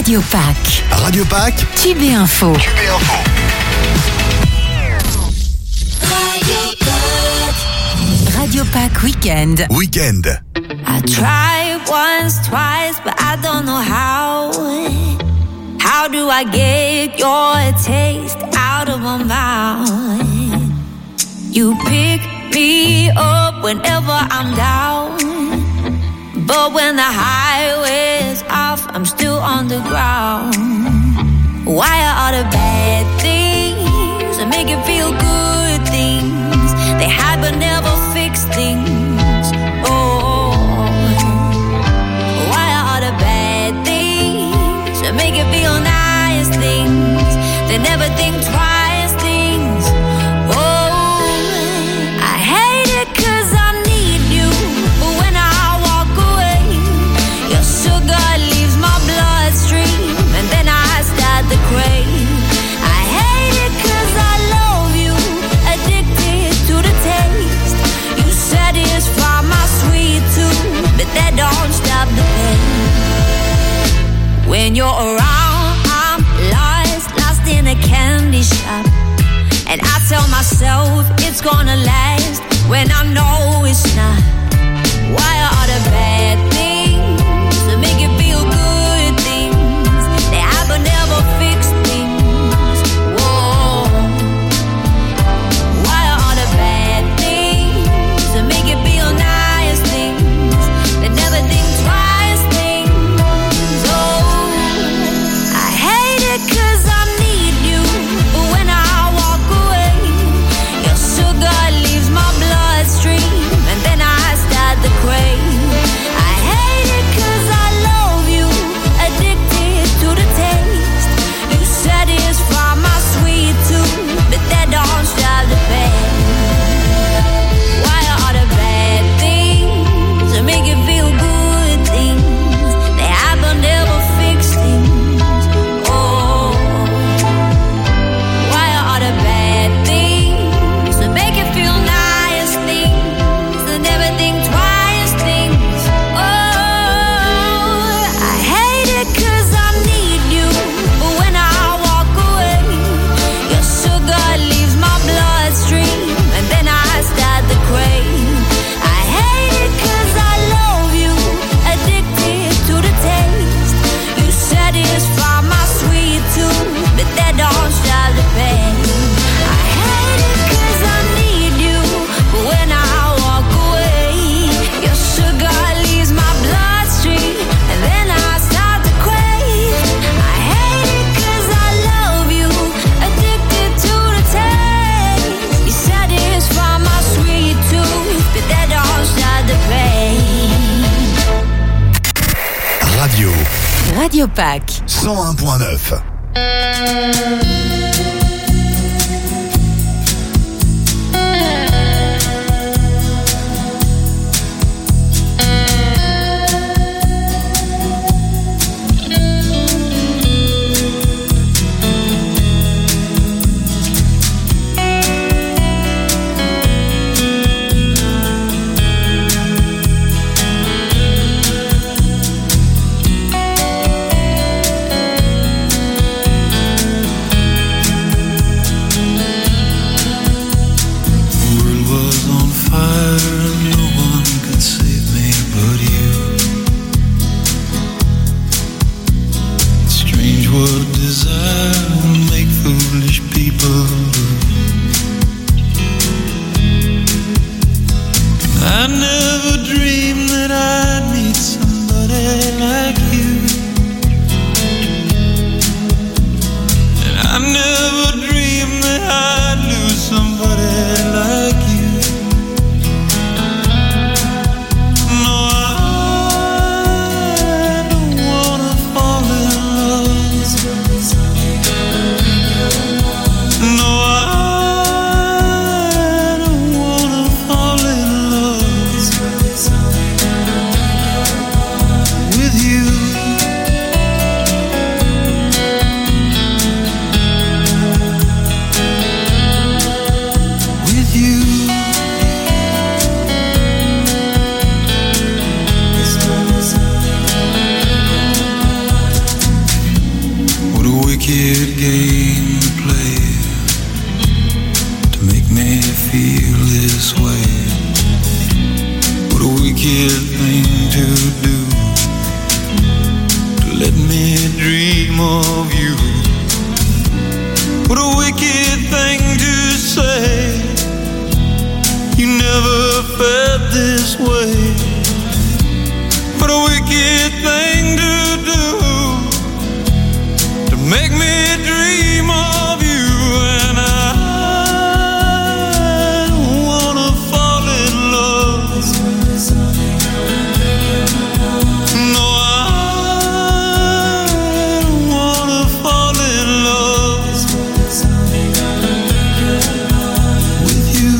Radio Pack. Radio Pack. Tube et Info. Radio Pack Weekend. I tried once, twice, but I don't know how. How do I get your taste out of my mouth? You pick me up whenever I'm down, but when the highway's off, I'm still on the ground. Why are all the bad things that make you feel good things? They hide but never fix things. Oh, why are all the bad things that make you feel nice things? They never think twice things. Oh, I hate it 'cause I need you, but when I walk away, your sugar leaves my bloodstream, and then I start to crave. I hate it 'cause I love you, addicted to the taste. You satisfy my sweet tooth, but that don't stop the pain. When you're around, I'm lost in a candy shop, and I tell myself it's gonna last when I know it's not. Why are all the bad things that make you feel good things? They have but never fix things. Whoa. Why are all the bad things that make you feel nice things? They never think twice things. Oh, I hate it 'cause I need you, but when I walk away, your sugar leaves my bloodstream, and then I start to crave. I hate it 'cause I love you, addicted to the taste. You satisfy my sweet tooth, but that don't stop the pain. Why are all the bad things that make you feel good things? They have but never fix things. Oh, why are all the bad things that make you feel nice things? That never think twice things. Oh, I hate it 'cause I need you, but when I walk away, your sugar leaves my bloodstream, and then I start to crave. I hate it 'cause I love you, addicted to the taste. You satisfy my sweet tooth, but that don't stop the pain. I hate it 'cause I need you, but when I walk away, your sugar leaves my bloodstream, and then I start to crave. I hate it 'cause I love you, addicted to the taste. You satisfy my sweet tooth, but that don't stop the pain. Radio Pack. 101.9. No, wicked game to play to make me feel this way. What a wicked thing to do, to let me dream of you. What a wicked thing to say, you never felt this way. What a wicked thing to do, to make me dream of you. And I don't wanna fall in love. No, I don't wanna fall in love with you.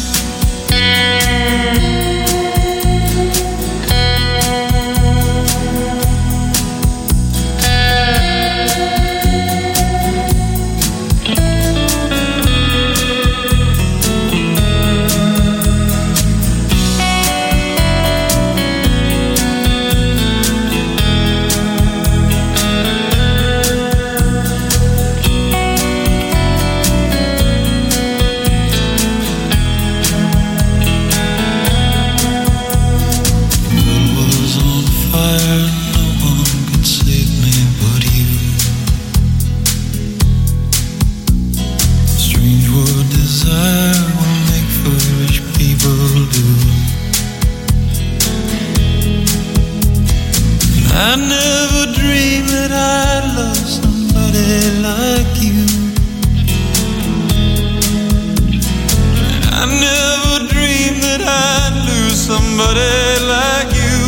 I never dreamed that I'd love somebody like you. I never dreamed that I'd lose somebody like you.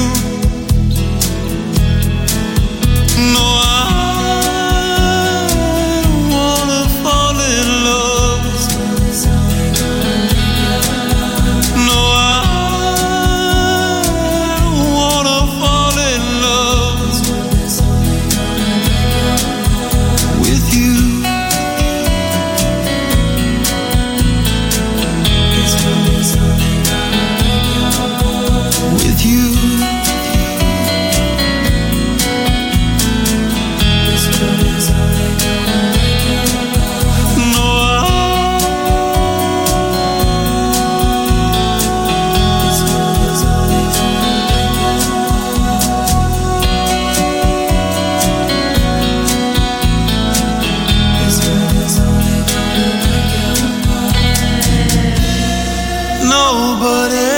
No, I don't wanna fall in love. No, I don't wanna fall in love with you. With you. No, nobody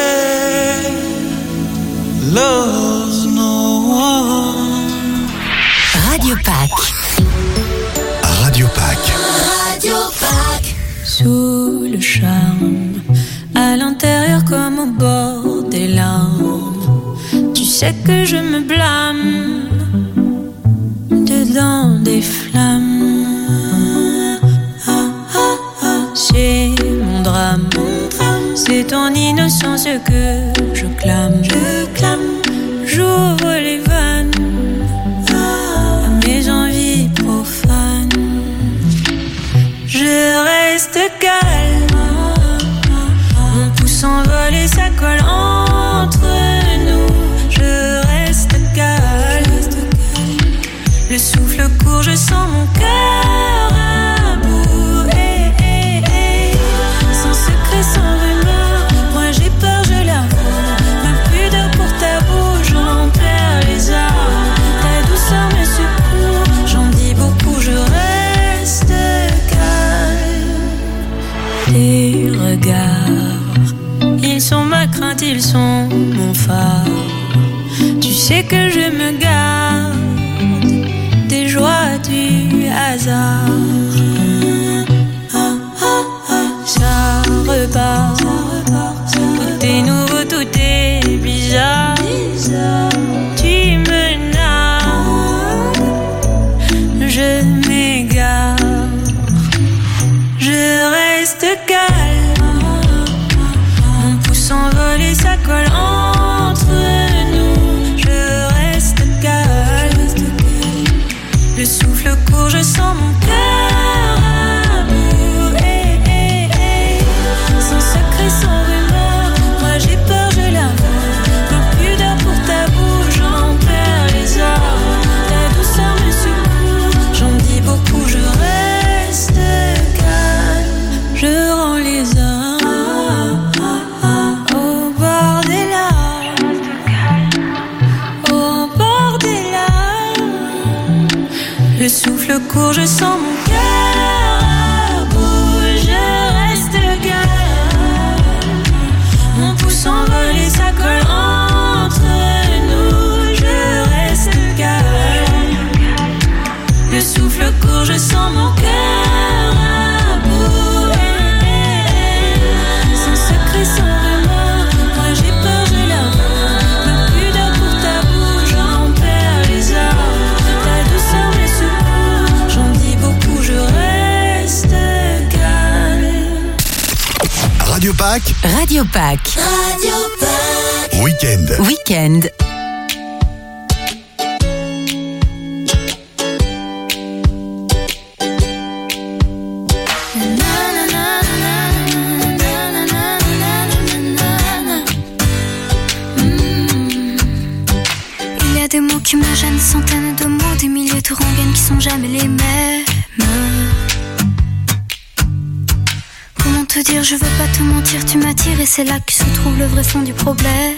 loves no one. Radio Pâques. Radio Pâques. Radio Pâques. Sous le charme, à l'intérieur comme au bord des larmes, tu sais que je me blâme, dedans des flammes. C'est mon drame, c'est ton innocence que je clame. J'ouvre les vannes à mes envies profanes. Je reste calme, mon pouce s'envole et ça colle entre nous. Je reste calme, le souffle court, je sens mon cœur à bout. Sans secret, sans rumeur, moi j'ai peur, je l'avoue. Ma pudeur pour ta bouche, j'en perds les armes. Ta douceur me secoue, j'en dis beaucoup, je reste calme. Tes regards, ils sont ma crainte, ils sont mon phare. Tu sais que je me garde des joies du hasard. Ça repart, tout est nouveau, tout est bizarre. Tu me nargues, je m'égare. Je reste calme, mon pouce s'envole et ça colle entre nous. Je reste calme, le souffle court, je sens mon cœur à bout. Sans secret, sans rumeur, moi j'ai peur, je l'avoue. Ma pudeur pour ta bouche, j'en perds les armes. Ta douceur me secoue, j'en dis beaucoup, je court, je sens mon cœur à bout, je reste calme. Mon pouce s'envole et ça colle entre nous, je reste calme. Le souffle court, je sens mon cœur à bout. Sans secret, sans remords, quand j'ai peur, j'ai la main. Même plus d'heure pour ta bouche, j'en perds les armes. Ta douceur me secoue, j'en dis beaucoup, je reste calme. Radio Pack. Radio Pack. Radio Pack. Week-end. Week-end. Des mots qui me gênent, centaines de mots, des milliers de rengaines qui sont jamais les mêmes. Comment te dire, je veux pas te mentir, tu m'attires et c'est là que se trouve le vrai fond du problème.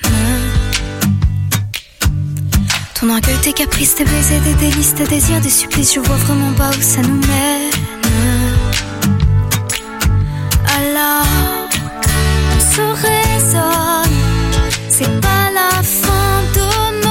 Ton orgueil, tes caprices, tes baisers, des délices, tes désirs, des supplices, je vois vraiment pas où ça nous mène. Alors, on se raisonne, c'est pas la fin de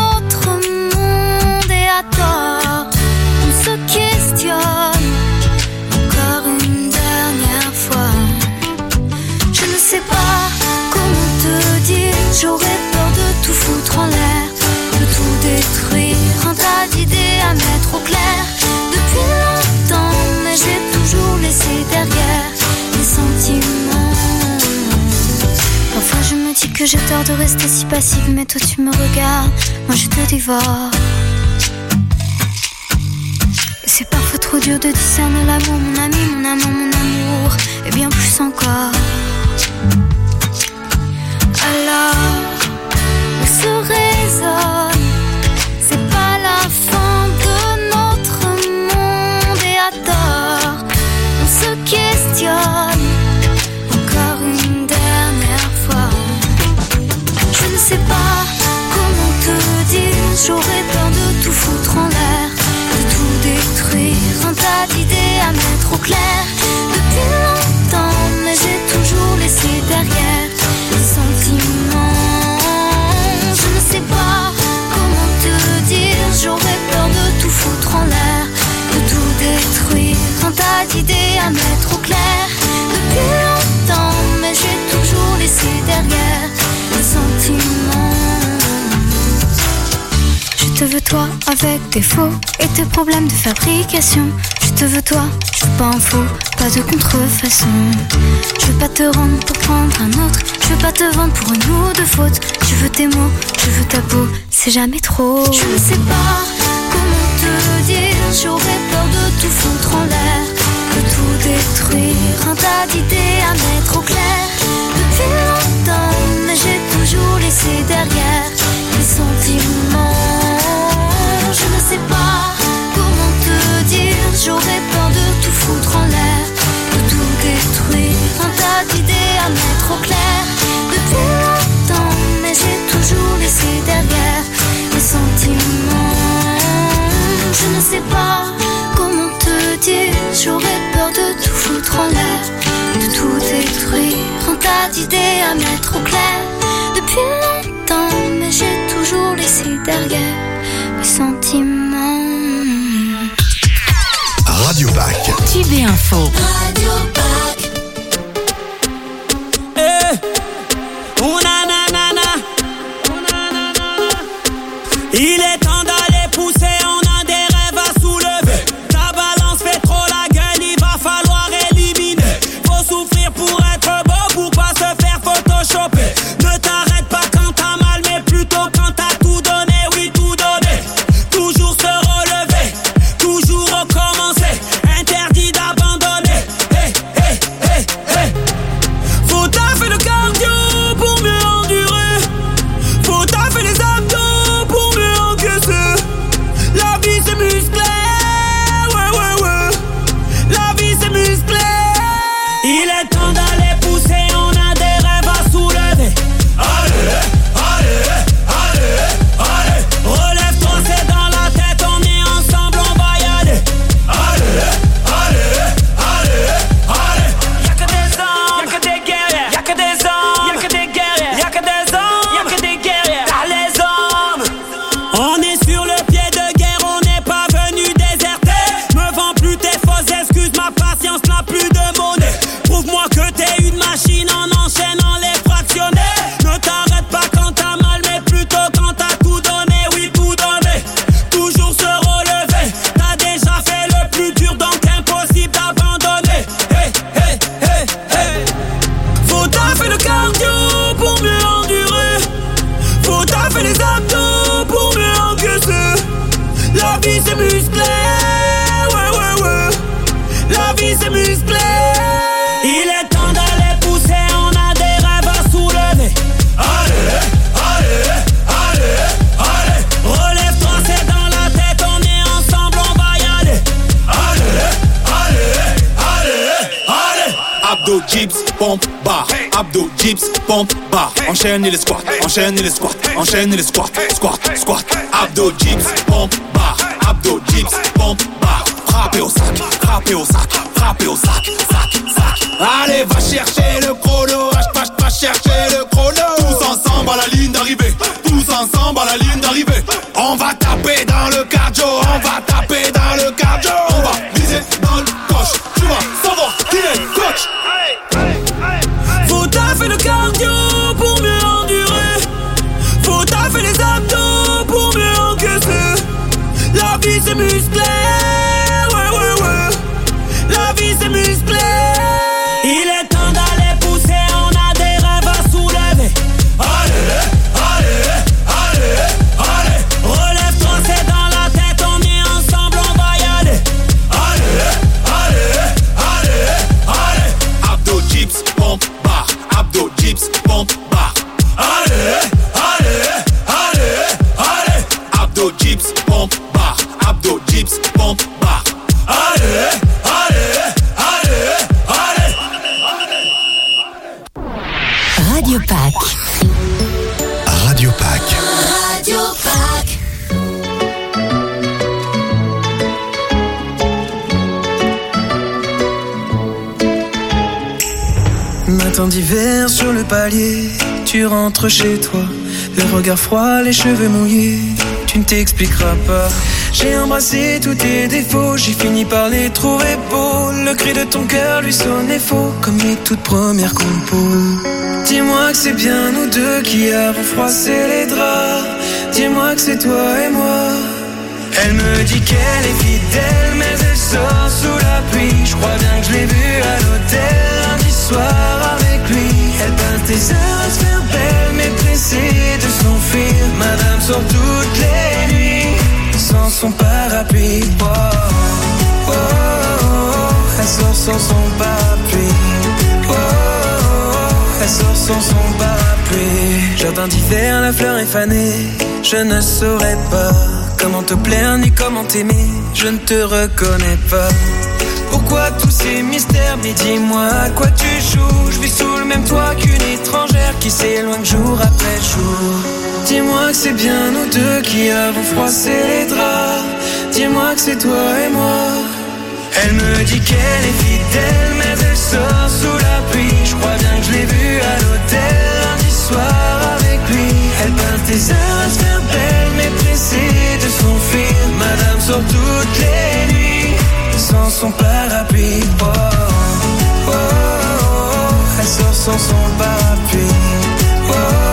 tort, on se questionne encore une dernière fois. Je ne sais pas comment te dire, j'aurais peur de tout foutre en l'air, de tout détruire, un tas d'idées à mettre au clair. Depuis longtemps, mais j'ai toujours laissé derrière les sentiments. Parfois je me dis que j'ai tort de rester si passive, mais toi tu me regardes, moi je te dévore. C'est parfois trop dur de discerner l'amour, mon ami, mon amant, mon amour, et bien plus encore. Alors, on se raisonne, c'est pas la fin de notre monde, et à tort, on se questionne encore une dernière fois. Je ne sais pas comment te dire, j'aurais peur de tout foutre en l'air, tout détruire, un tas d'idées à mettre au clair. Depuis longtemps, mais j'ai toujours laissé derrière les sentiments. Je ne sais pas comment te dire, j'aurais peur de tout foutre en l'air, de tout détruire, un tas d'idées à mettre au clair. Depuis longtemps, mais j'ai toujours laissé derrière les sentiments. Je te veux toi avec tes faux et tes problèmes de fabrication. Je te veux toi, je veux pas un faux, pas de contrefaçon. Je veux pas te rendre pour prendre un autre, je veux pas te vendre pour une ou deux fautes. Je veux tes mots, je veux ta peau, c'est jamais trop. Je ne sais pas comment te dire, j'aurais peur de tout foutre en l'air, de tout détruire, un tas d'idées à mettre au clair. Depuis longtemps, mais j'ai toujours laissé derrière les sentiments. Je ne sais pas comment te dire, j'aurais peur de tout foutre en l'air, de tout détruire, un tas d'idées à mettre au clair. Depuis longtemps, mais j'ai toujours laissé derrière les sentiments. Je ne sais pas comment te dire, j'aurais peur de tout foutre en l'air, de tout détruire, un tas d'idées à mettre au clair. Depuis longtemps, mais j'ai toujours laissé derrière mes sentiments. Radio Pack. Tube Info. Radio Pack. Il est temps d'aller pousser, on a des rêves à soulever. Ta balance fait trop la gueule, il va falloir éliminer. Faut souffrir pour être beau, pour pas se faire photoshopper. Ne t'arrête pas quand t'as mal, mais plutôt quand t'as tout donné, oui tout donné. Toujours se relever, toujours recommencer. Interdit d'abandonner. Hey, hey, hey, hey. Faut taffer le cardio pour mieux endurer. Faut taffer les abdos. La vie c'est musclé, ouais ouais ouais. La vie c'est musclé. Il est temps d'aller pousser, on a des rêves à soulever. Allez, allez, allez, allez. Relève-toi, c'est dans la tête, on est ensemble, on va y aller. ma patience n'a plus de monnaie. Prouve-moi que t'es une machine en enchaînant les fractionnés. Ne t'arrête pas quand t'as mal, mais plutôt quand t'as tout donné. Oui, tout donné, toujours se relever. T'as déjà fait le plus dur, donc impossible d'abandonner. Hey, hey, hey, hey. Faut taffer le cardio pour mieux endurer. Faut taffer les abdos pour mieux encaisser. La vie c'est musclé, ouais, ouais, ouais. La vie c'est musclé. Il est temps d'aller pousser, on a des rêves à soulever. Allez, allez, allez, allez. Relève-toi, c'est dans la tête, on est ensemble, on va y aller. Allez, allez, allez, allez. Abdo, dips, pompe, barre. Abdo, dips, pompe, barre. Enchaîne les squats, enchaîne les squats, enchaîne les squats, squat, squat. Abdo, dips, pompe, barre. Abdo, dips, pompe, barre. Frappez au sac, frappez au sac, frappez au sac, sac, sac. Allez, va chercher le chrono, va chercher le chrono. Tous ensemble à la ligne d'arrivée, tous ensemble à la ligne d'arrivée. On va taper dans le cardio, on va taper dans le cardio. On va viser dans le coche, tu vas savoir qui est le coach. Faut taffer le cardio pour mieux endurer. Faut taffer les abdos pour mieux encaisser. La vie c'est musclé, ouais, ouais, ouais. La vie c'est musclé. Il est temps d'aller pousser, on a des rêves à soulever. Allez, allez, allez, allez. Relève-toi, c'est dans la tête, on est ensemble, on va y aller. Allez, allez, allez, allez. Abdo, dips, pompe, barre. Abdo, dips, pompe, barre. Allez, allez, allez, allez. Abdo, dips, pompe, barre. Abdo, dips, pompe, barre. Allez, allez, allez, allez. Radio Pack. Radio Pack. Radio Pack. Matin d'hiver sur le palier, tu rentres chez toi, le regard froid, les cheveux mouillés, tu ne t'expliqueras pas. J'ai embrassé tous tes défauts, j'ai fini par les trouver beaux. Le cri de ton cœur lui sonnait faux, comme les toutes premières compos. Dis-moi que c'est bien nous deux qui avons froissé les draps. Dis-moi que c'est toi et moi. Elle me dit qu'elle est fidèle, mais elle sort sous la pluie. Je crois bien que je l'ai vue à l'hôtel lundi soir avec lui. Elle peint tes heures à se faire belle, mais pressée de s'enfuir. Madame sort toutes les nuits sans son parapluie. Oh, oh, oh, oh. Elle sort sans son parapluie. Oh, oh, oh. Elle sort sans son parapluie. Jardin d'hiver, la fleur est fanée. Je ne saurais pas comment te plaire ni comment t'aimer. Je ne te reconnais pas. Pourquoi tous ces mystères? Mais dis-moi à quoi tu joues. Je vis sous le même toit qu'une étrangère qui s'éloigne jour après jour. Dis-moi que c'est bien nous deux qui avons froissé les draps. Dis-moi que c'est toi et moi. Elle me dit qu'elle est fidèle, mais elle sort sous la pluie. Je crois bien que je l'ai vue à l'hôtel lundi soir avec lui. Elle peint tes heures à se faire belle, mais pressée de s'enfuir. Madame sort toutes les nuits sans son parapluie. Oh, oh, oh, oh. Elle sort sans son parapluie. Oh, oh,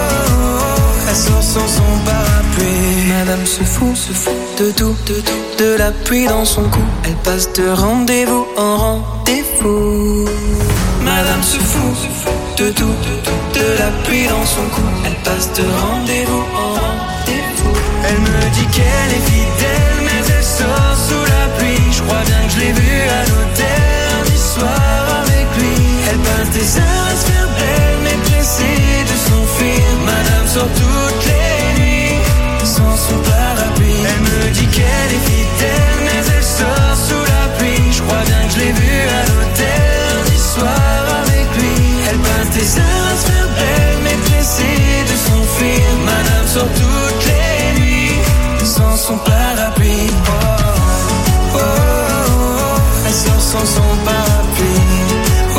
oh. Elle sort sans son parapluie. Madame se fout de tout, de la pluie dans son cou. Elle passe de rendez-vous en rendez-vous. Madame se fout de tout, de la pluie dans son cou. Elle passe de rendez-vous en rendez-vous. Elle me dit qu'elle est fidèle, mais elle sort sous la pluie. Je crois bien que je l'ai vue à l'hôtel lundi soir avec lui. Elle passe des heures à se faire belle, mais pressée de s'enfuir. Madame sort toutes les nuits sans son parapluie. Elle me dit qu'elle est fidèle, mais elle sort sous la pluie. Je crois bien que je l'ai vue à l'hôtel lundi soir avec lui. Elle passe des heures à se faire belle, mais pressée de s'enfuir. Madame sort toutes les nuits sans son parapluie. Oh, oh, oh, oh. Elle sort sans son parapluie. Oh, oh,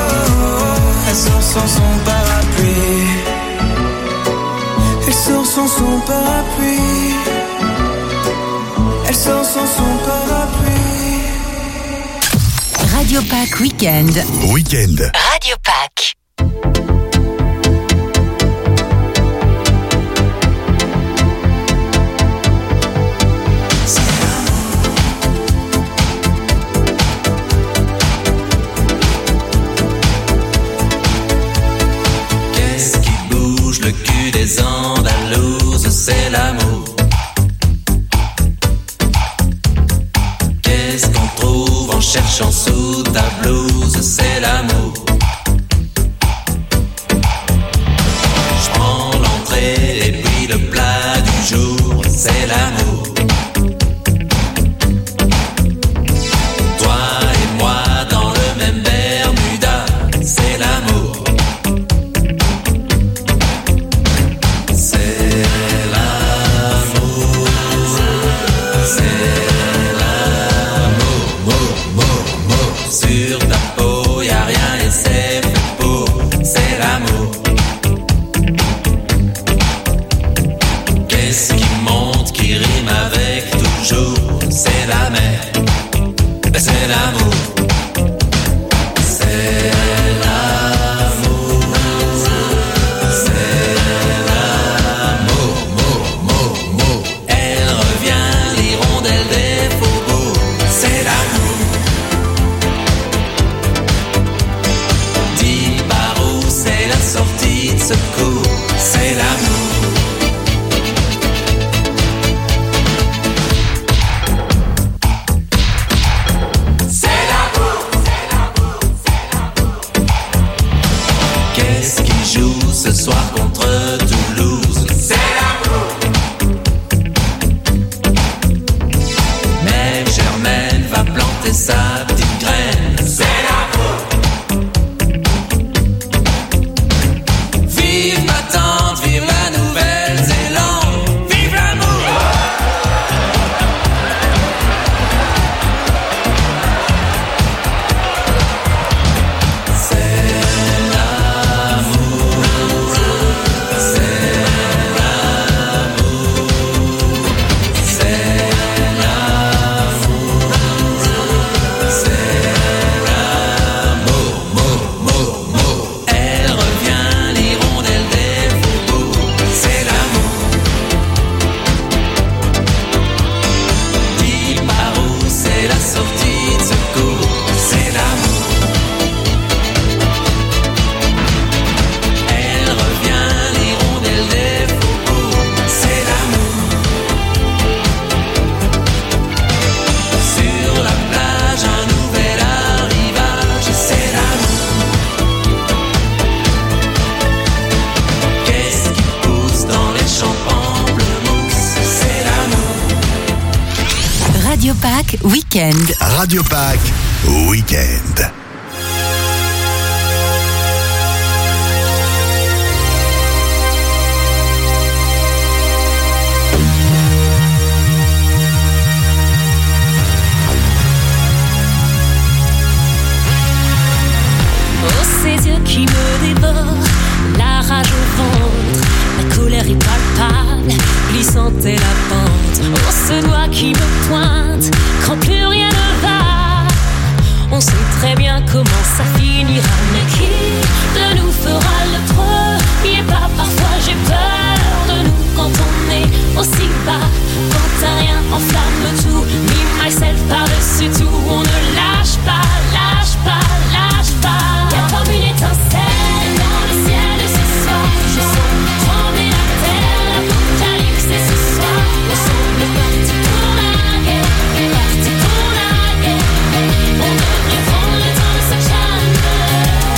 oh. Elle sort sans son parapluie. Elle sort sans son parapluie. Elle sort sans son parapluie. Radio Pack Weekend. Weekend. Radio Pack. Qu'est-ce qui bouge le cul des Andalouses? C'est l'amour. Qu'est-ce qu'on trouve en cherchant sous ta blouse? C'est l'amour. Je prends l'entrée et puis le plat du jour. C'est l'amour. Toi et moi dans le même Bermuda. C'est l'amour. C'est l'amour. C'est sur ta peau, y'a rien et c'est fait pour. C'est l'amour. Qu'est-ce qui monte, qui rime avec toujours? C'est la mer. C'est l'amour. C'est l'amour. C'est l'amour. Elle revient, l'hirondelle des faubourgs. C'est l'amour. Sortie de secours, c'est l'amour. C'est l'amour, c'est l'amour, c'est l'amour. Qu'est-ce qui joue ce soir contre Toulouse? C'est l'amour. Même Germaine va planter sa petite graine. C'est l'amour. Vive ma tante, vive la Nouvelle-Zélande, vive l'amour. C'est l'amour. C'est l'amour. C'est l'amour. C'est l'amour. Elle revient, l'hirondelle des faubourgs. C'est l'amour. Dis par où c'est la sortie de secours. C'est l'amour. Elle revient, l'hirondelle des faubourgs. C'est l'amour. Sur la plage, un nouvel arrivage. C'est l'amour. Qu'est-ce qui pousse dans les champs pamplemousses? C'est l'amour. Radio Pack Weekend. Radio Pack Weekend. Oh, ces yeux qui me dévorent, la rage au ventre, la colère est palpable, glissante est la pente. Oh, ce doigt qui me pointe, quand plus rien ne va. On sait très bien comment ça finira, mais qui de nous fera le preux? Et pas parfois j'ai peur de nous quand on est aussi bas. Quand un rien enflamme tout, me myself par-dessus tout. On ne lâche pas, lâche pas, lâche pas. Y'a comme une étincelle dans le ciel de ce soir. Je sens trembler la terre, l'apocalypse est ce soir. On semble parti pour la guerre, parti pour la guerre. On devrait prendre le temps de se calmer.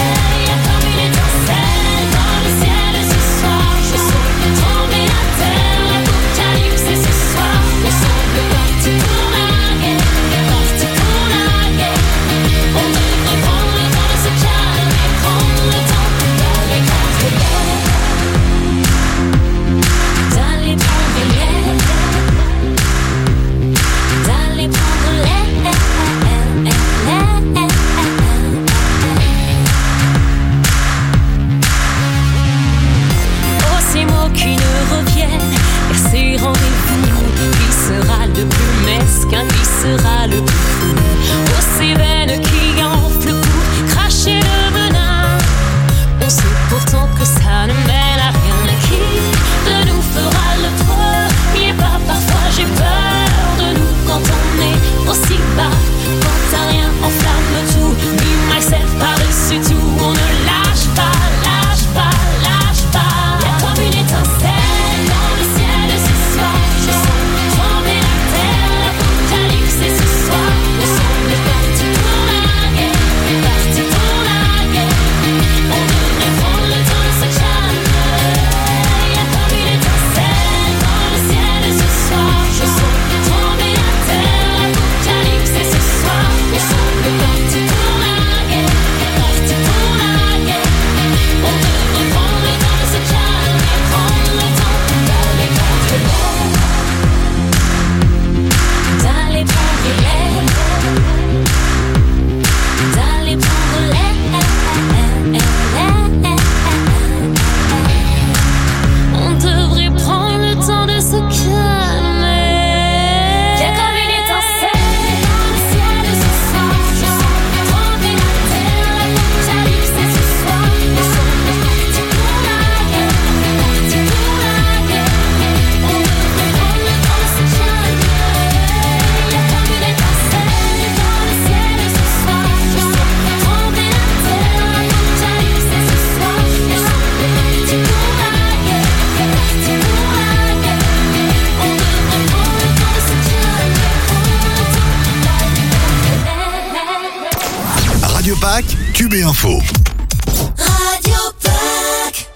Radio Pack, Cube et Info. Radio Pack.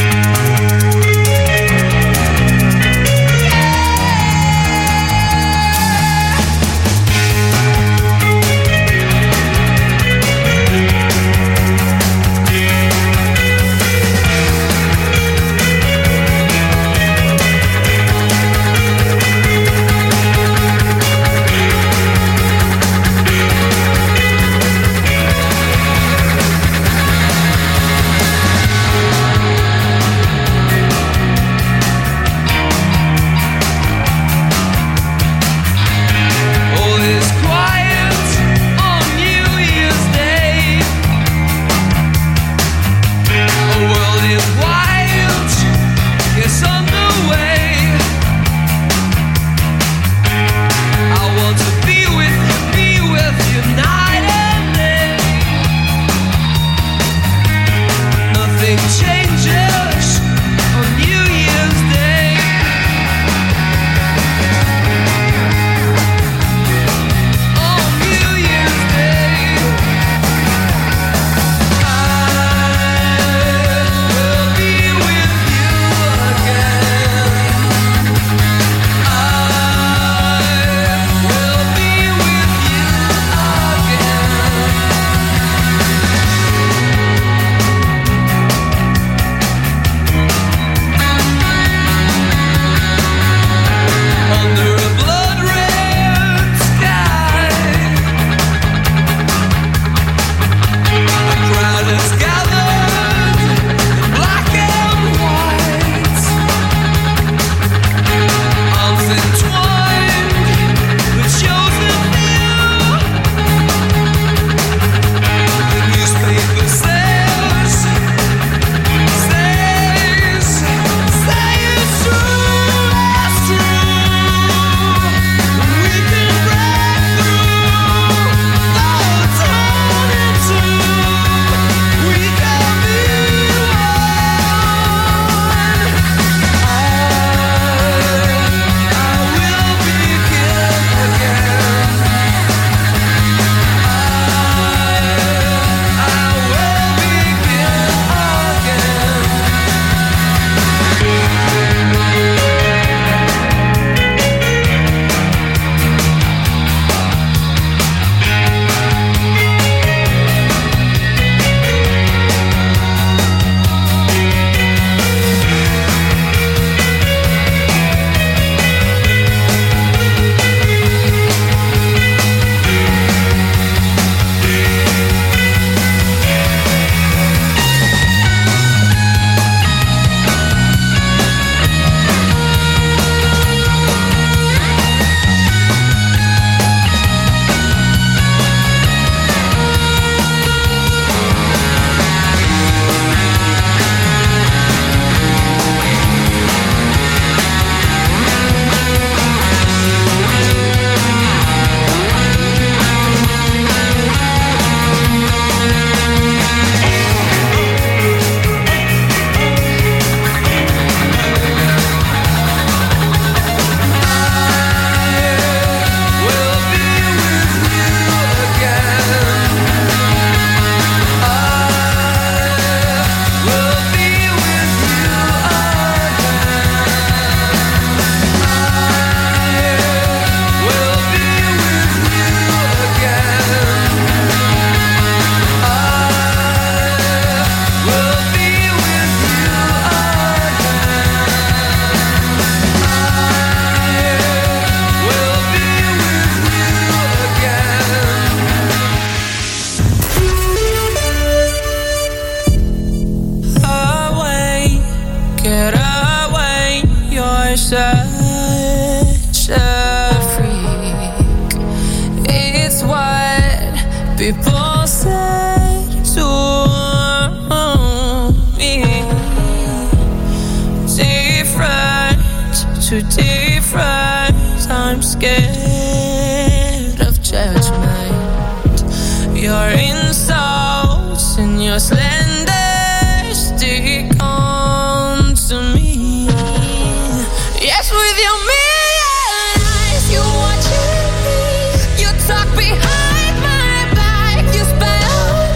People said to me, different to different. I'm scared of judgment. Your insults and your slander stick on to me. Yes, with your million eyes, you watching me. You talk behind my back. You spell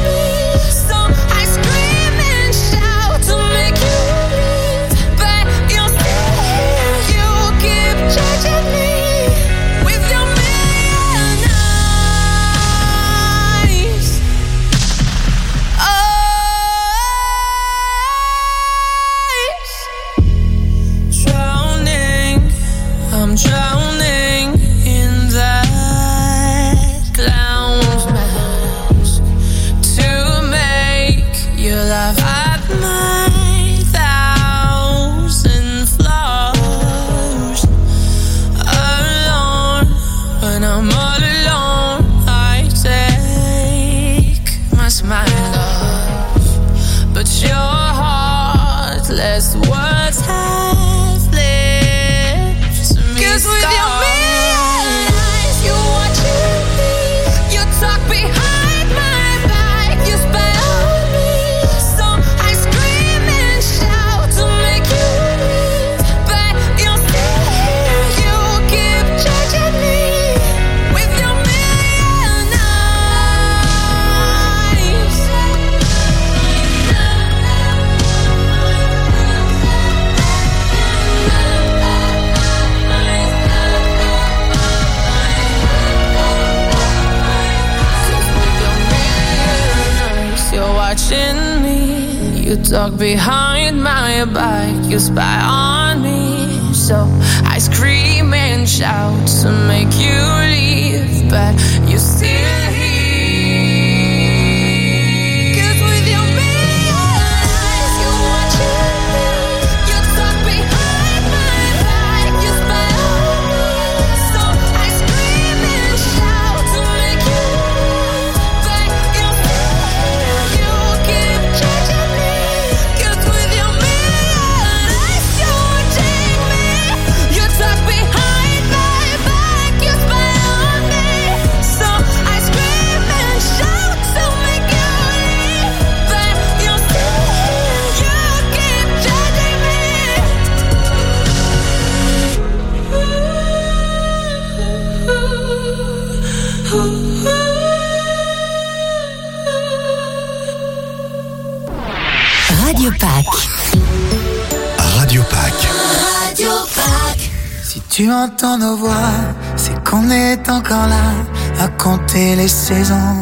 watching me. You talk behind my back, you spy on me. So I scream and shout to make you leave, but you still here. Radio Pâques. Radio Pâques. Radio Pâques. Si tu entends nos voix, c'est qu'on est encore là à compter les saisons.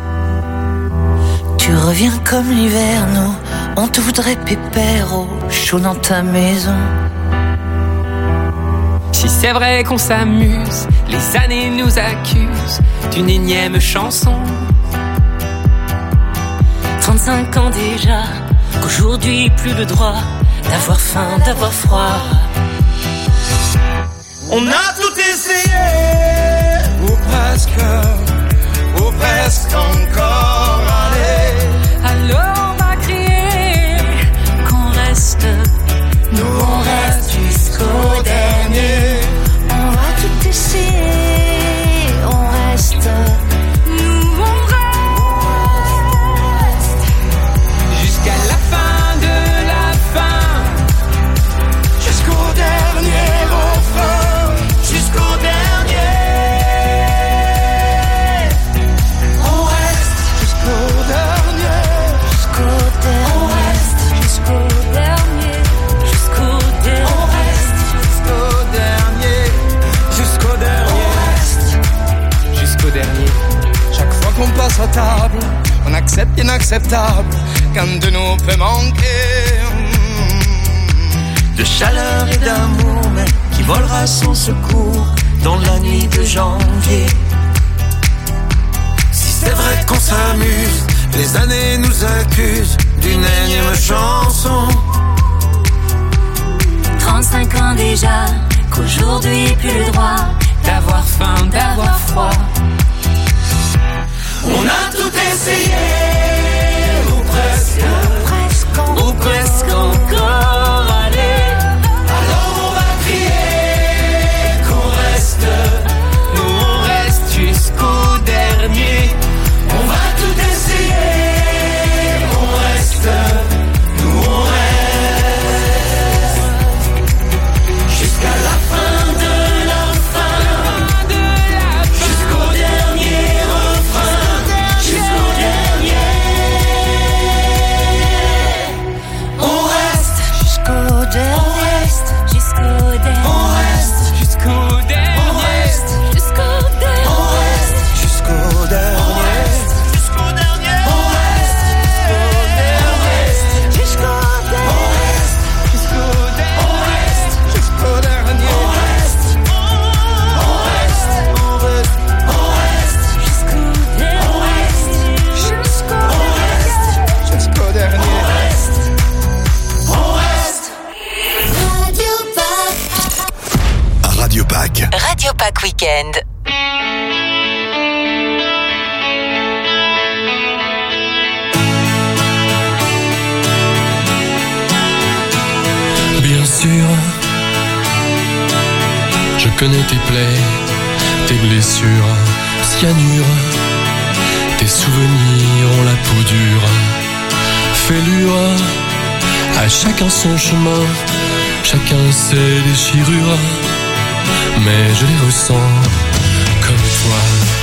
Tu reviens comme l'hiver, nous, on te voudrait pépère au chaud dans ta maison. Si c'est vrai qu'on s'amuse, les années nous accusent d'une énième chanson. 35 ans déjà, qu'aujourd'hui plus le droit d'avoir faim, d'avoir froid. On a tout essayé, ou presque encore, allez. Alors on va crier qu'on reste, nous on reste jusqu'au dernier. On va tout essayer, on reste, nous on reste jusqu'à la fin de la fin, jusqu'au dernier refrain, jusqu'au dernier. On reste jusqu'au dernier, jusqu'au dernier. On reste jusqu'au dernier, jusqu'au dernier. On reste jusqu'au dernier, jusqu'au dernier. on reste jusqu'au dernier. Chaque fois qu'on passe à table, on accepte l'inacceptable qu'un de nous peut manquer. De chaleur et d'amour, mais qui volera son secours dans la nuit de janvier. Si c'est vrai qu'on s'amuse, les années nous accusent d'une énième chanson. 35 ans déjà, qu'aujourd'hui plus le droit D'avoir faim, d'avoir froid. On a tout essayé, ou presque encore, allez. Alors on va crier qu'on reste, nous on reste jusqu'au dernier. on va tout essayer, on reste, nous on reste, jusqu'à la fin de la fin, jusqu'au dernier refrain, jusqu'au dernier. On reste, Jusqu'au dernier, jusqu'au dernier. on reste, Jusqu'au dernier. on reste, Jusqu'au dernier. on reste, Jusqu'au dernier. jusqu'au dernier. On reste, Jusqu'au dernier. on reste, Jusqu'au dernier. on reste, jusqu'au dernier. On reste, on reste, on reste, on reste, Jusqu'au dernier. on reste, Jusqu'au on reste, jusqu'au dernier. On reste, on reste. Radio Pâques. Radio Pâques. Radio Pâques Weekend. Bien sûr, je connais tes plaies, tes blessures, cyanure. Tes souvenirs ont la peau dure, fêlure. À chacun son chemin, chacun ses déchirures. Mais je les ressens comme toi.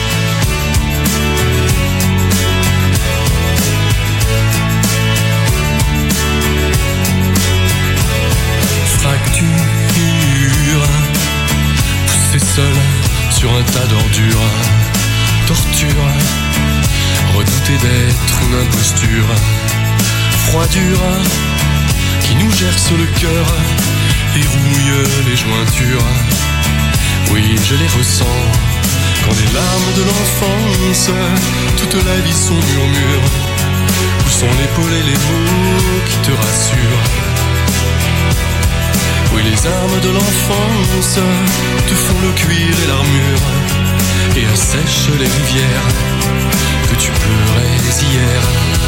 Fracture, poussé seul sur un tas d'ordures. Torture, redoute douter d'être une imposture. Froidure qui nous gerce le cœur et rouille les jointures. Oui, je les ressens quand les larmes de l'enfance toute la vie sont murmures. Où sont l'épaule et les mots qui te rassurent? Oui, les armes de l'enfance te font le cuir et l'armure et assèchent les rivières que tu pleurais hier.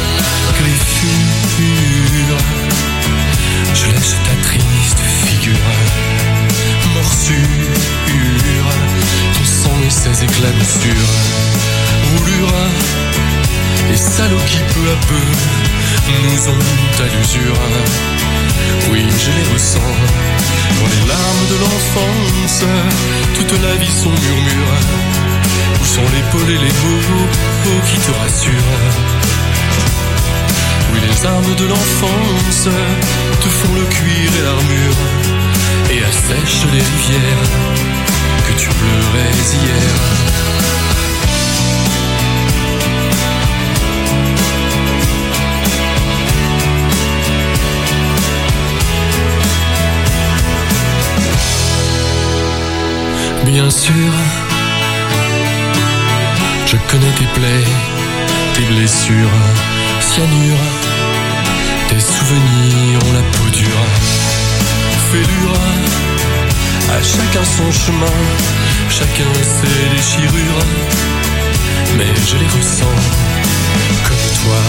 Griffure, je laisse ta triste figure. Morsure, ton sang et ses éclaboussures. Roulure, les salauds qui peu à peu nous ont à l'usure. Oui, je les ressens dans les larmes de l'enfance, toute la vie son murmure. Où sont l'épaule et les mots qui te rassurent? Oui, les armes de l'enfance te font le cuir et l'armure et assèchent les rivières que tu pleurais hier. Bien sûr, je connais tes plaies, tes blessures, cyanure, tes souvenirs ont la peau dure. Fêlure, à chacun son chemin, chacun ses déchirures, mais je les ressens comme toi.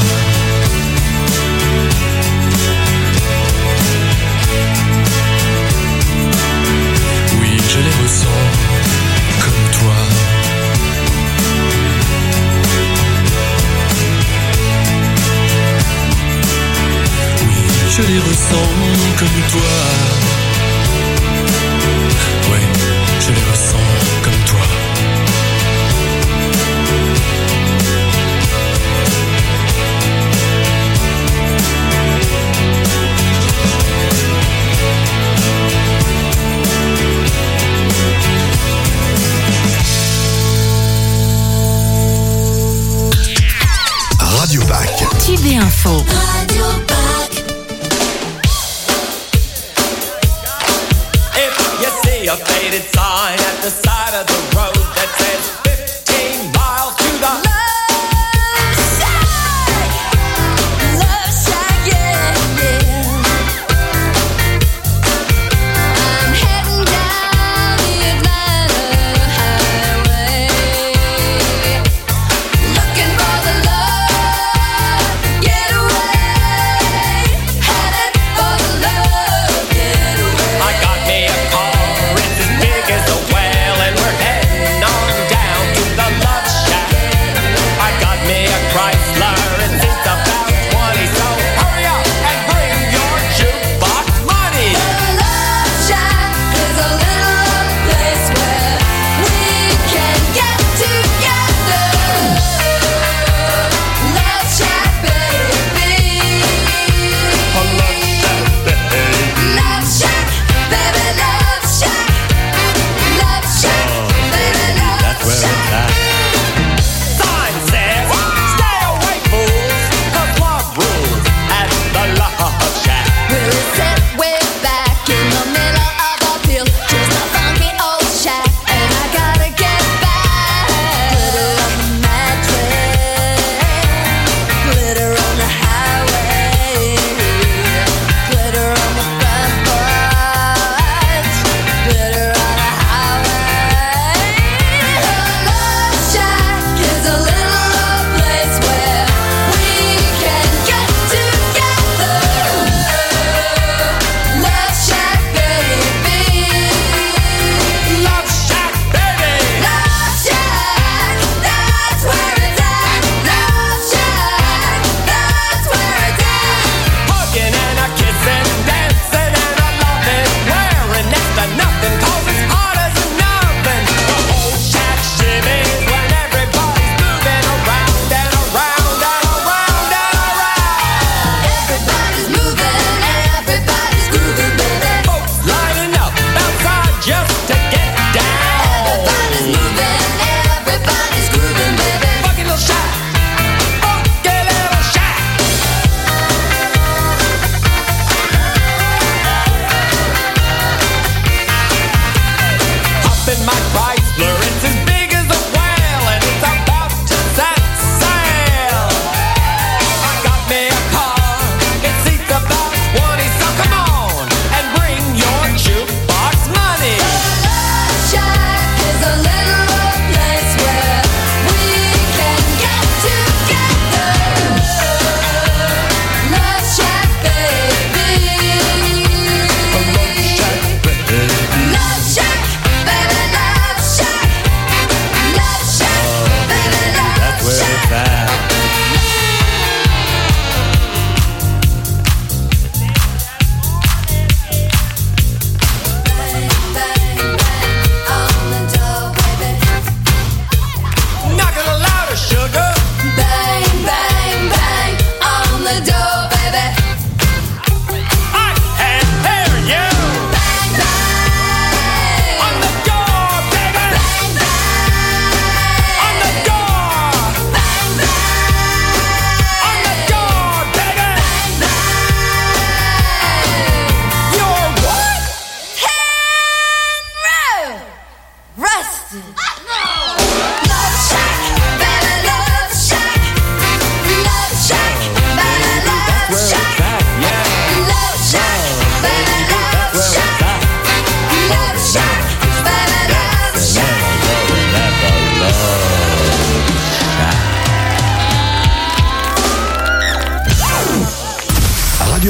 Oui, je les ressens comme toi. Oui, je les ressens comme toi. Ouais, je les ressens comme toi. Radio Pack. Tube et Info. Radio Pack. If you see a faded sign at the side of the road that says 15 miles to the Love shack, yeah, yeah. I'm heading down the Atlanta highway, looking for the love getaway.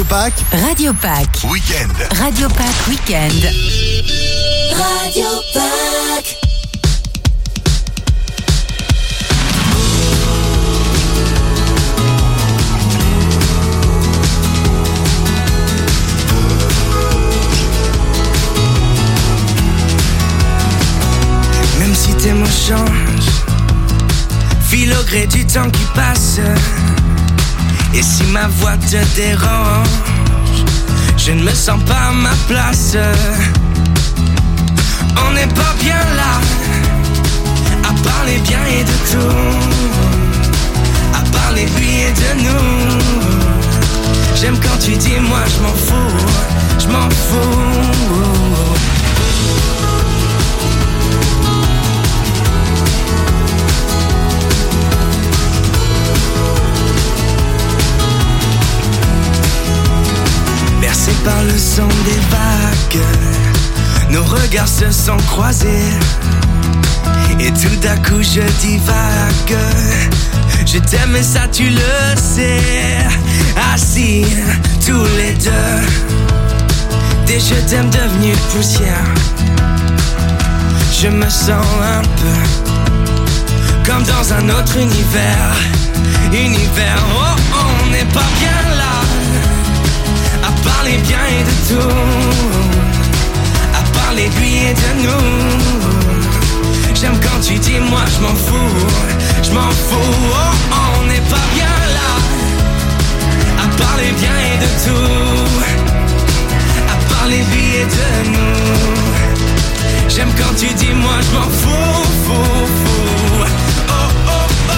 Pâques. Radio Pâques. Week-end. Radio Pâques Week-end. Radio Pâques. Même si tes mots changent, file au gré du temps qui passe. Et si ma voix te dérange, je ne me sens pas à ma place. On n'est pas bien là, à parler bien et de tout, à parler de lui et de nous. J'aime quand tu dis moi je m'en fous, je m'en fous. Bercés par le son des vagues, nos regards se sont croisés. Et tout d'un coup je divague. Je t'aime et ça tu le sais. Assis tous les deux, des je t'aime devenus poussière. Je me sens un peu comme dans un autre univers. Univers, oh on n'est pas bien là, à parler bien et de tout, à parler de lui et de nous. J'aime quand tu dis moi je m'en fous, je m'en fous. Oh on n'est pas bien là, à parler bien et de tout, à parler de lui et de nous. J'aime quand tu dis moi je m'en fous, fou, fou. Oh oh oh.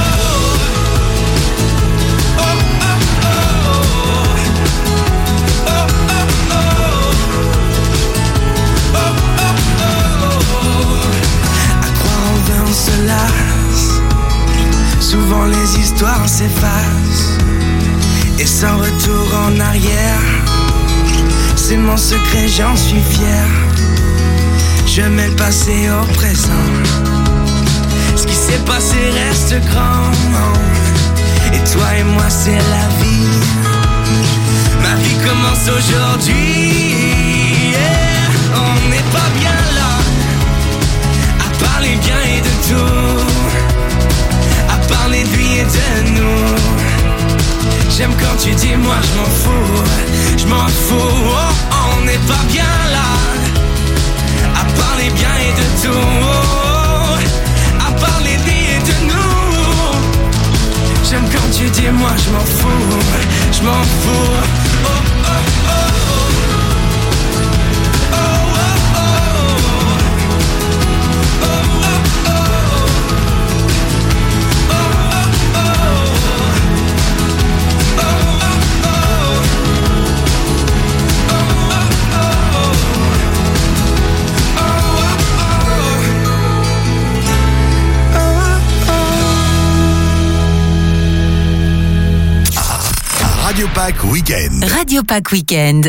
On se lasse, souvent les histoires s'effacent, et sans retour en arrière, c'est mon secret, j'en suis fier. Je mets le passé au présent, ce qui s'est passé reste grand. Et toi et moi c'est la vie, ma vie commence aujourd'hui. Yeah. On n'est pas bien là, à parler bien et de tout, à parler de lui et de nous. J'aime quand tu dis moi je m'en fous, je m'en fous. Oh, on n'est pas bien là, à parler bien et de tout, à parler de lui et de nous. J'aime quand tu dis moi je m'en fous, je m'en fous. Oh oh oh. Radio Pâques Week-end. Radio Pâques Week-end.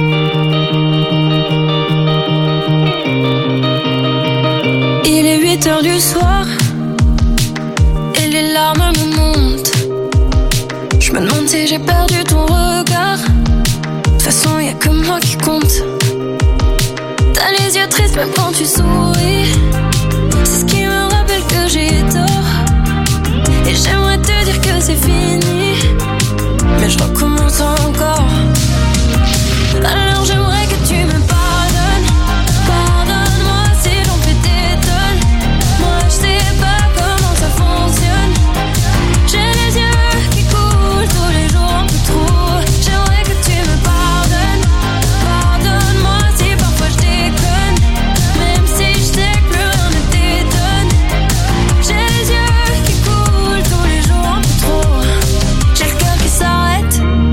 Il est 8h du soir et les larmes me montent. Je me demande si j'ai perdu ton regard. De toute façon y'a que moi qui compte. T'as les yeux tristes même quand tu souris. C'est ce qui me rappelle que j'ai tort. Et j'aimerais te dire que c'est fini, mais je recommence encore. Alors j'aimerais que tu me pardonnes. Pardonne-moi si j'en fais des tonnes. Moi je sais pas comment ça fonctionne. J'ai les yeux qui coulent tous les jours un peu trop. J'aimerais que tu me pardonnes. Pardonne-moi si parfois je déconne, même si je sais que plus rien ne t'étonne. J'ai les yeux qui coulent tous les jours un peu trop. J'ai le cœur qui s'arrête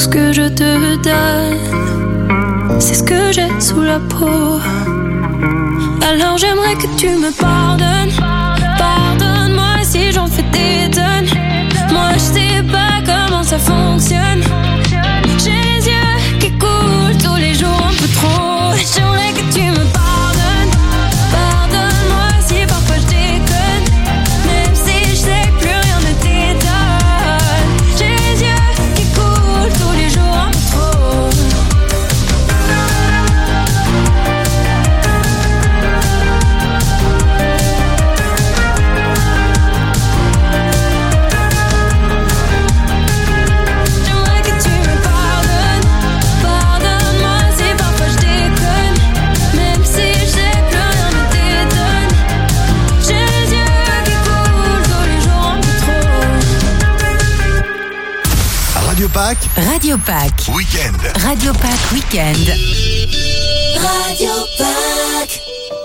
que je te donne, c'est ce que j'ai sous la peau. Alors j'aimerais que tu me pardonnes. Pardonne-moi si j'en fais des tonnes. Moi je sais pas comment ça fonctionne. J'ai les yeux qui coulent tous les jours un peu trop. J'aimerais que tu me pardonnes. Pardonne-moi si parfois je déconne, même si je sais que plus rien ne t'étonne. J'ai les yeux qui coulent tous les jours un peu trop. J'aimerais que tu me pardonnes. Pardonne-moi si parfois je déconne, même si je sais que plus rien ne t'étonne. J'ai les yeux qui coulent tous les jours un peu trop. Radio Pack, Radio Pack. Week-end. Radio Pack Week-end. Radio Pack.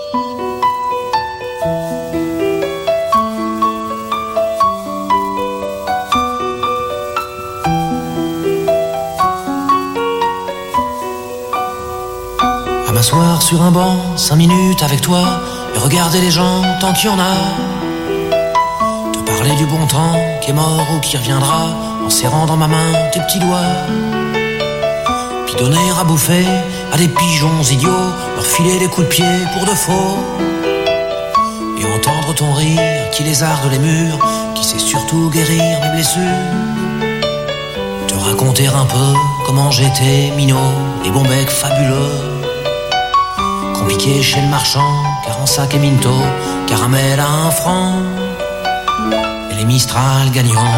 À m'asseoir sur un banc, 5 minutes avec toi, et regarder les gens tant qu'il y en a. Te parler du bon temps qui est mort ou qui reviendra, en serrant dans ma main tes petits doigts. Puis donner à bouffer à des pigeons idiots, leur filer des coups de pied pour de faux. Et entendre ton rire qui lézarde les murs, qui sait surtout guérir mes blessures. Te raconter un peu comment j'étais minot et bon bec fabuleux. Compliqué chez le marchand, car en sac et minto, caramel à 1 franc, et les Mistral gagnants.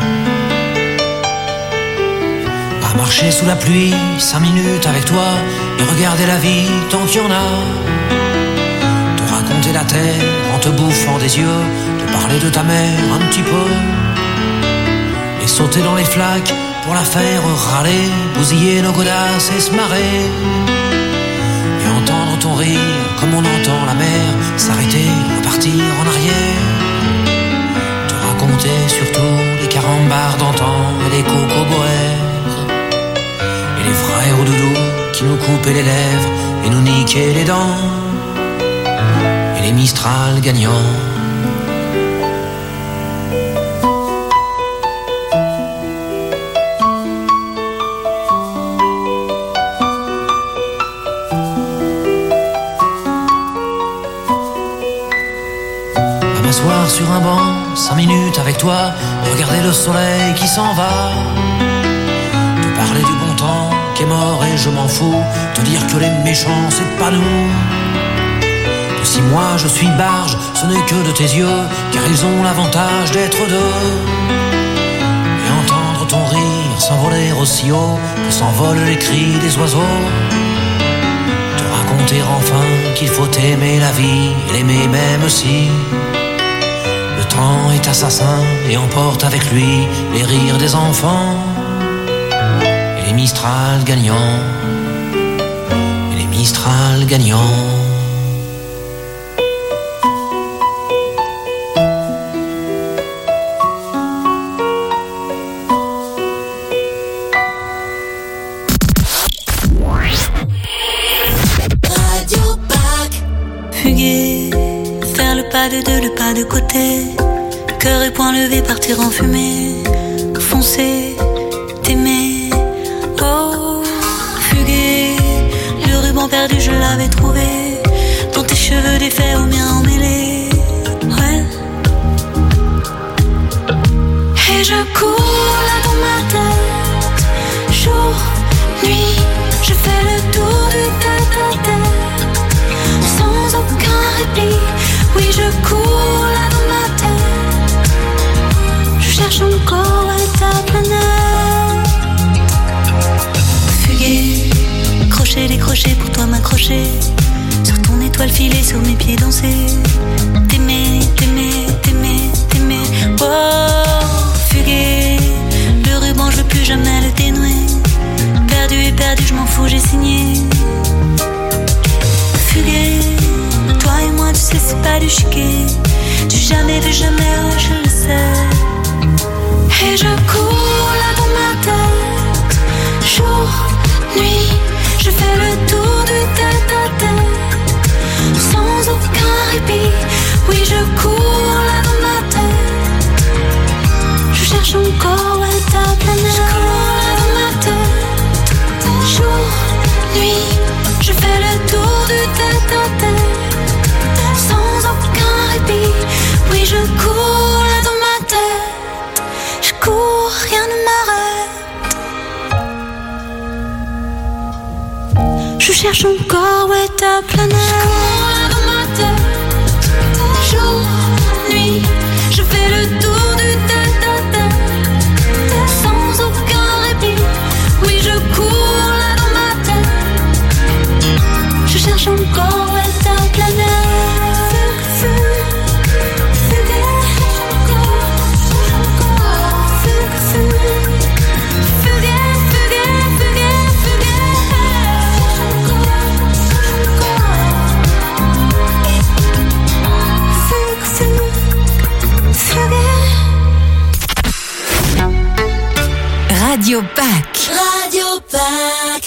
À marcher sous la pluie, 5 minutes avec toi, et regarder la vie tant qu'il y en a. Te raconter la terre en te bouffant des yeux, te parler de ta mère un petit peu, et sauter dans les flaques pour la faire râler, bousiller nos godasses et se marrer. Et entendre ton rire comme on entend la mer s'arrêter, repartir en arrière. Te raconter surtout les carambars d'antan et les cocoboères, et les frères au doudou qui nous coupaient les lèvres et nous niquaient les dents, et les Mistral gagnants. Sur un banc, 5 minutes avec toi, regarder le soleil qui s'en va. Te parler du bon temps qui est mort et je m'en fous, te dire que les méchants c'est pas nous. Que si moi je suis barge, ce n'est que de tes yeux, car ils ont l'avantage d'être deux. Et entendre ton rire s'envoler aussi haut que s'envolent les cris des oiseaux. Te raconter enfin qu'il faut aimer la vie et l'aimer même si le temps est assassin et emporte avec lui les rires des enfants, et les Mistral gagnants, et les Mistral gagnants. Radio Pack. Fuguer, faire le pas de deux, le pas de côté. Cœur et poing levé, partir en fumée. Foncer, t'aimer. Oh, fuguer. Le ruban perdu, je l'avais trouvé. Dans tes cheveux défaits, aux miens emmêlés. Ouais. Et je cours là dans ma tête. Jour, nuit, je fais le tour du tête-à-tête. Sans aucun répit. Oui, je cours là dans ma tête. Je cherche encore ta planète. Fuguer, crochet, décrocher pour toi m'accrocher. Sur ton étoile filée, sur mes pieds danser. T'aimer, t'aimer, t'aimer, t'aimer. Oh, fuguer, le ruban je veux plus jamais le dénouer. Perdu et perdu, je m'en fous, j'ai signé. Fuguer, toi et moi tu sais c'est pas du chiquet. Du jamais de jamais, oh, je le sais. Et je cours là dans ma tête. nuit, je fais le tour du tête-à-tête, sans aucun répit. Oui, je cours là dans ma tête. Je cherche encore où est ta planète. Je cours là dans ma tête. Jour, nuit, je fais le tour du tête-à-tête, sans aucun répit. Oui, je cours là dans ma tête. Je cours, rien ne m'arrête. Je cherche encore où est ta planète. Je cours là dans ma tête. Jour, nuit, je fais le tour du tête-à-tête, sans aucun répit. Oui, je cours là dans ma tête. Je cherche encore où est ta planète. Radio Pack. Radio Pack.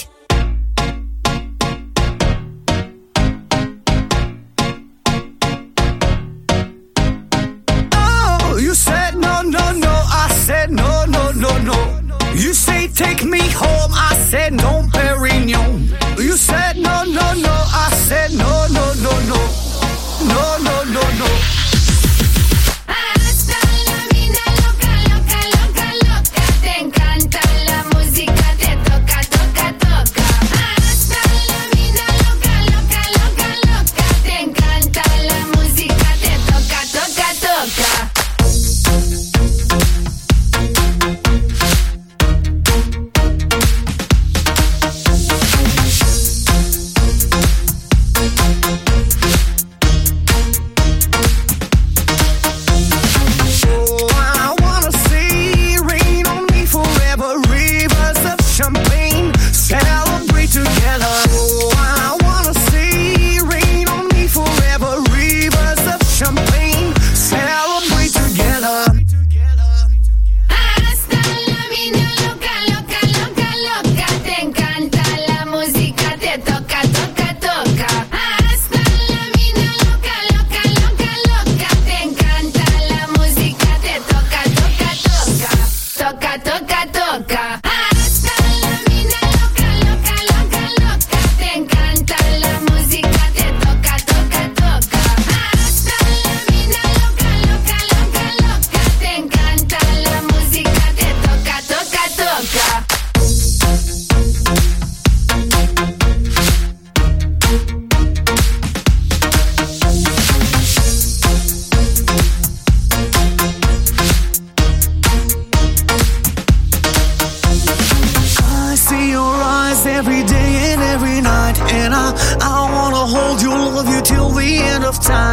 Oh, you said no, no, no. I said no, no, no, no. You say take me home. I said no, Perignon. You said no, no, no. I said no, no, no, no. No, no, no, no. Every day and every night, and I wanna hold you, love you till the end of time.